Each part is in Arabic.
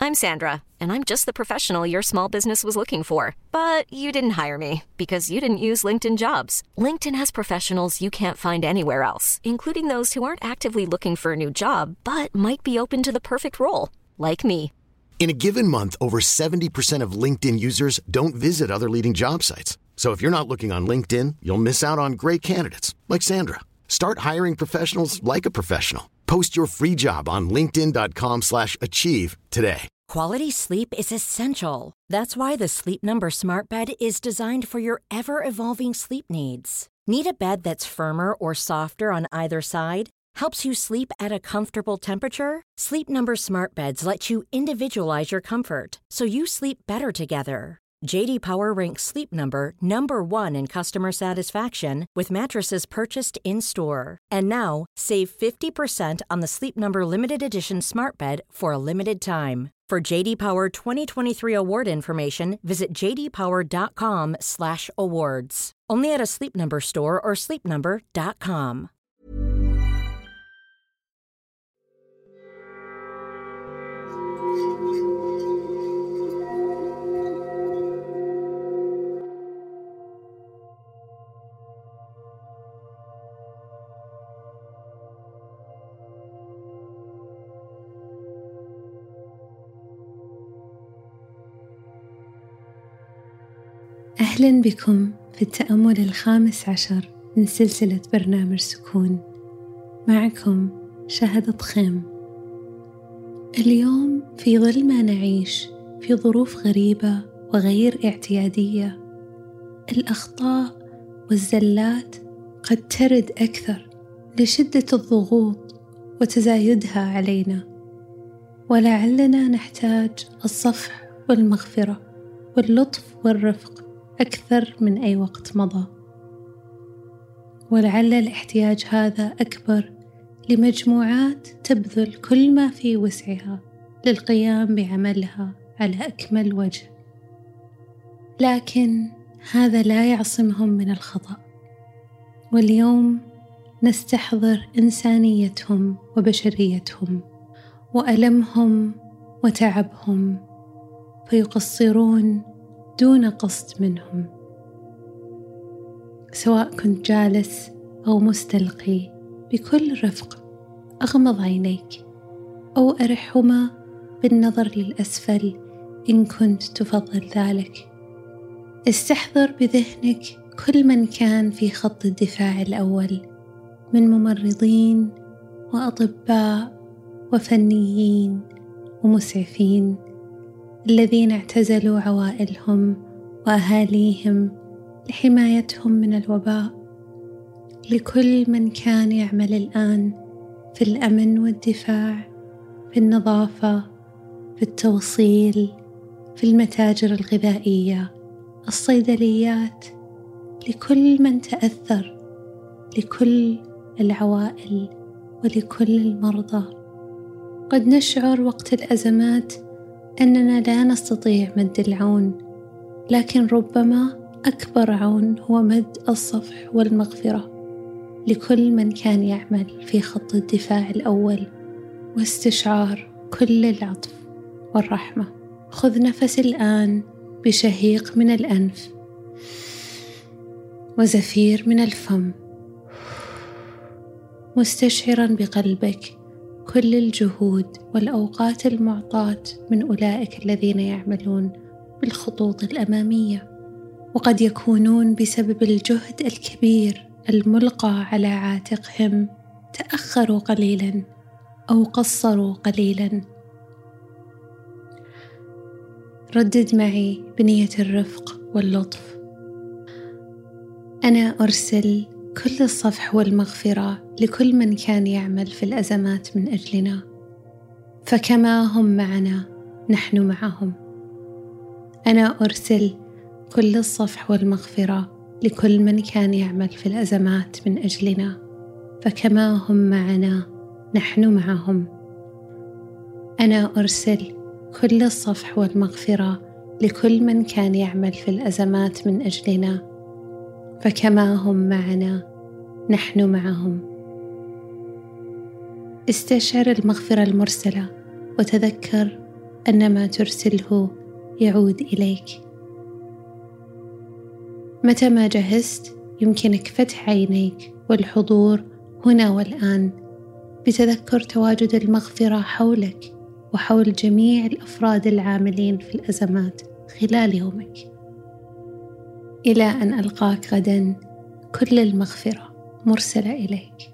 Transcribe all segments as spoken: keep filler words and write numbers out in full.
I'm Sandra, and I'm just the professional your small business was looking for. But you didn't hire me because you didn't use LinkedIn Jobs. LinkedIn has professionals you can't find anywhere else, including those who aren't actively looking for a new job, but might be open to the perfect role, like me. In a given month, over seventy percent of LinkedIn users don't visit other leading job sites. So if you're not looking on LinkedIn, you'll miss out on great candidates like Sandra. Start hiring professionals like a professional. Post your free job on linkedin dot com slash achieve today. Quality sleep is essential. That's why the Sleep Number Smart Bed is designed for your ever-evolving sleep needs. Need a bed that's firmer or softer on either side? Helps you sleep at a comfortable temperature? Sleep Number Smart Beds let you individualize your comfort, so you sleep better together. J D Power ranks Sleep Number number one in customer satisfaction with mattresses purchased in-store. And now, save fifty percent on the Sleep Number Limited Edition Smart Bed for a limited time. For J D Power twenty twenty-three award information, visit j d power dot com slash awards. Only at a Sleep Number store or sleep number dot com. أهلاً بكم في التأمل الخامس عشر من سلسلة برنامج سكون. معكم شهد طخيم. اليوم في ظل ما نعيش في ظروف غريبة وغير اعتيادية، الأخطاء والزلات قد ترد أكثر لشدة الضغوط وتزايدها علينا، ولعلنا نحتاج الصفح والمغفرة واللطف والرفق أكثر من أي وقت مضى. ولعل الاحتياج هذا أكبر لمجموعات تبذل كل ما في وسعها للقيام بعملها على أكمل وجه، لكن هذا لا يعصمهم من الخطأ. واليوم نستحضر إنسانيتهم وبشريتهم وألمهم وتعبهم، فيقصرون دون قصد منهم. سواء كنت جالس أو مستلقي، بكل رفق أغمض عينيك أو أرحهما بالنظر للأسفل إن كنت تفضل ذلك. استحضر بذهنك كل من كان في خط الدفاع الأول من ممرضين وأطباء وفنيين ومسعفين، الذين اعتزلوا عوائلهم وأهاليهم لحمايتهم من الوباء. لكل من كان يعمل الآن في الأمن والدفاع، في النظافة، في التوصيل، في المتاجر الغذائية، الصيدليات، لكل من تأثر، لكل العوائل ولكل المرضى. قد نشعر وقت الأزمات أننا لا نستطيع مد العون، لكن ربما أكبر عون هو مد الصفح والمغفرة لكل من كان يعمل في خط الدفاع الأول، واستشعار كل العطف والرحمة. خذ نفس الآن بشهيق من الأنف وزفير من الفم، مستشعرا بقلبك كل الجهود والأوقات المعطاة من أولئك الذين يعملون بالخطوط الأمامية، وقد يكونون بسبب الجهد الكبير الملقى على عاتقهم تأخروا قليلا أو قصروا قليلا. ردد معي بنية الرفق واللطف: أنا أرسل كل الصفح والمغفرة لكل من كان يعمل في الأزمات من أجلنا، فكما هم معنا نحن معهم. أنا أرسل كل الصفح والمغفرة لكل من كان يعمل في الأزمات من أجلنا، فكما هم معنا نحن معهم. أنا أرسل كل الصفح والمغفرة لكل من كان يعمل في الأزمات من أجلنا، فكما هم معنا نحن معهم. استشعر المغفرة المرسلة وتذكر أن ما ترسله يعود إليك. متى ما جهزت يمكنك فتح عينيك والحضور هنا والآن بتذكر تواجد المغفرة حولك وحول جميع الأفراد العاملين في الأزمات خلال يومك. إلى أن ألقاك غدا، كل المغفرة مرسلة إليك.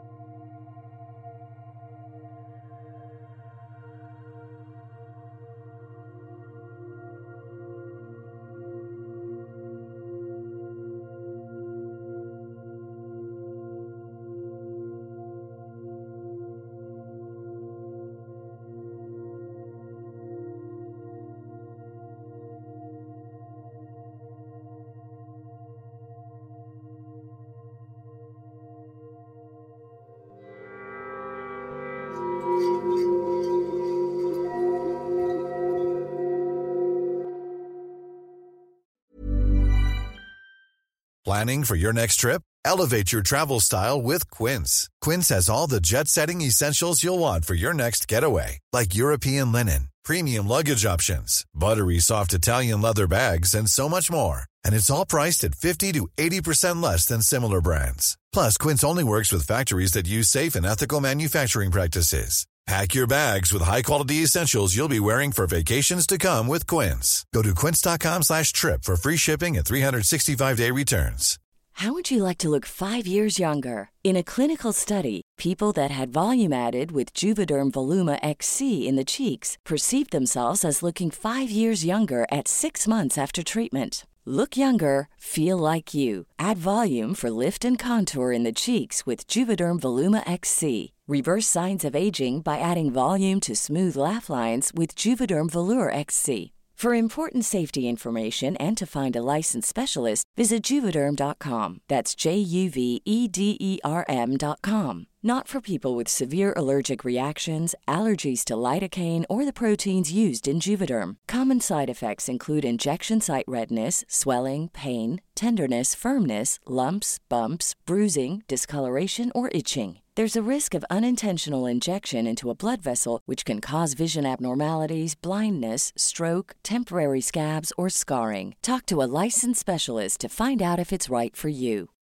Planning for your next trip? Elevate your travel style with Quince. Quince has all the jet-setting essentials you'll want for your next getaway, like European linen, premium luggage options, buttery soft Italian leather bags, and so much more. And it's all priced at fifty to eighty percent less than similar brands. Plus, Quince only works with factories that use safe and ethical manufacturing practices. Pack your bags with high-quality essentials you'll be wearing for vacations to come with Quince. Go to quince.com slash trip for free shipping and three sixty-five day returns. How would you like to look five years younger? In a clinical study, people that had volume added with Juvederm Voluma X C in the cheeks perceived themselves as looking five years younger at six months after treatment. Look younger, feel like you. Add volume for lift and contour in the cheeks with Juvederm Voluma X C. Reverse signs of aging by adding volume to smooth laugh lines with Juvederm Volure X C. For important safety information and to find a licensed specialist, visit Juvederm dot com. That's J U V E D E R M dot com. Not for people with severe allergic reactions, allergies to lidocaine, or the proteins used in Juvederm. Common side effects include injection site redness, swelling, pain, tenderness, firmness, lumps, bumps, bruising, discoloration, or itching. There's a risk of unintentional injection into a blood vessel, which can cause vision abnormalities, blindness, stroke, temporary scabs, or scarring. Talk to a licensed specialist to find out if it's right for you.